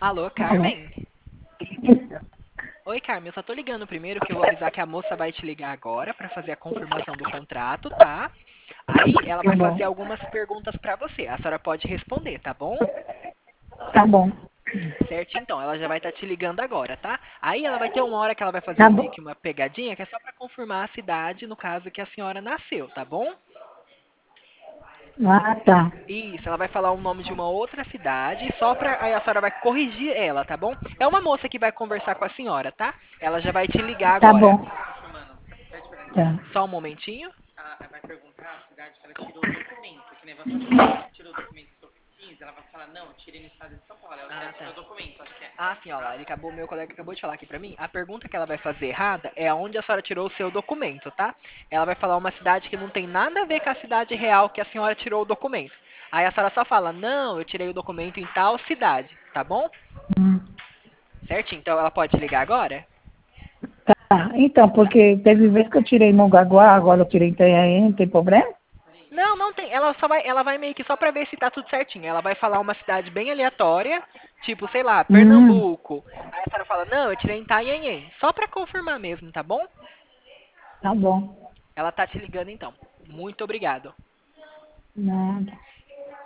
Alô, Alô? Carmen? Oi, Carmen, eu só tô ligando primeiro que eu vou avisar que a moça vai te ligar agora pra fazer a confirmação do contrato, tá? Aí ela Tá vai bom. fazer algumas perguntas pra você. A senhora pode responder, tá bom? Tá bom. Certo, então, ela já vai estar te ligando agora, tá? Aí ela vai ter uma hora que ela vai fazer Tá meio bom. que uma pegadinha, que é só pra confirmar a cidade, no caso que a senhora nasceu, tá bom? Ah, tá. Isso, ela vai falar o nome de uma outra cidade, só pra. Aí a senhora vai corrigir ela, tá bom? É uma moça que vai conversar com a senhora, tá? Ela já vai te ligar Tá agora. bom. Confirmando. Pede pra ela aqui. Tá. Só um momentinho. Ela vai perguntar a cidade que ela tirou o documento. Que nem você tirou o documento sobre 15, ela vai falar, não, eu tirei no estado de São Paulo. Ela quer o documento, acho que é. Ah, sim, ó lá. Ele acabou, meu colega acabou de falar aqui pra mim. A pergunta que ela vai fazer errada é aonde a senhora tirou o seu documento, tá? Ela vai falar uma cidade que não tem nada a ver com a cidade real que a senhora tirou o documento. Aí a senhora só fala, não, eu tirei o documento em tal cidade, tá bom? Hum. Certinho, então ela pode ligar agora? Tá. Então, porque teve vez que eu tirei Mongaguá, agora eu tirei Itanhaém, não tem problema? Não, não tem. Ela vai meio que só pra ver se tá tudo certinho. Ela vai falar uma cidade bem aleatória, tipo, sei lá, Hum. Pernambuco. Aí a senhora fala, não, eu tirei em Itanhaém. Só pra confirmar mesmo, tá bom? Tá bom. Ela tá te ligando então. Muito obrigado. Nada.